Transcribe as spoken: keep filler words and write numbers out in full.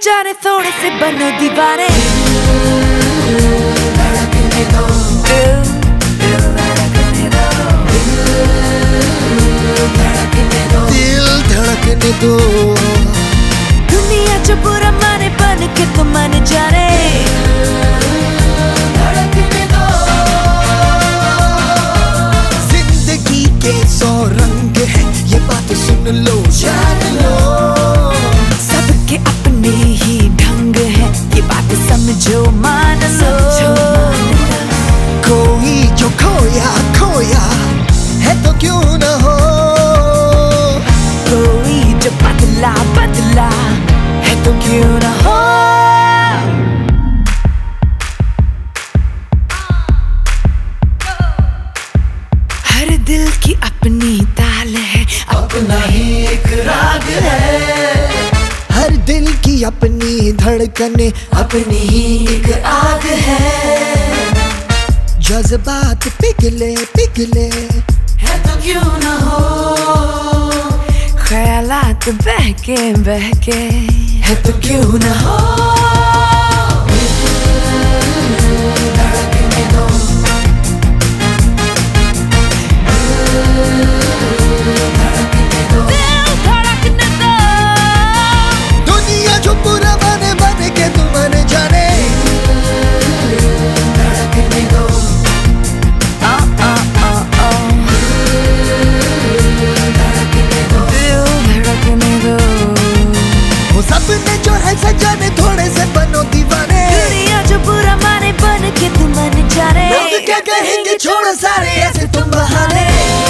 जाने थोड़े से बनो दीवाने। धड़कने दो, दिल दिल धड़कने दो, धड़कने दो, दिल धड़कने दो। दुनिया जो बुरा माने बन के तो मन जाने। धड़कने दो, जिंदगी के सौ रंग है, ये बात सुन लो जान लो। सबके अपने ही ढंग है, ये बात समझो मान लो। कोई जो खोया खोया है तो क्यों न हो, कोई जो बदला बदला है तो क्यों न हो। हर दिल की अपनी ताल है, अपना ही एक राग है। हर दिल की अपनी धड़कने, अपनी ही एक आग है। जज्बात पिघले पिघले है तो क्यों न हो, ख्यालात बहके बहके है तो क्यों न हो। धड़कने दो, धड़कने दो, दिल धड़कने दो। दुनिया जो पूरा बने बन के तू मन जाने। धड़कने दो, आ, आ, आ, आ। धड़कने दो, दिल धड़कने दो। वो सपने जो है सजाने थोड़े से बनो दीवाने। दुनिया जो बुरा माने बन के तू मन जाने। लोग क्या कहेंगे छोड़ो सारे ऐसे तुम बहाने।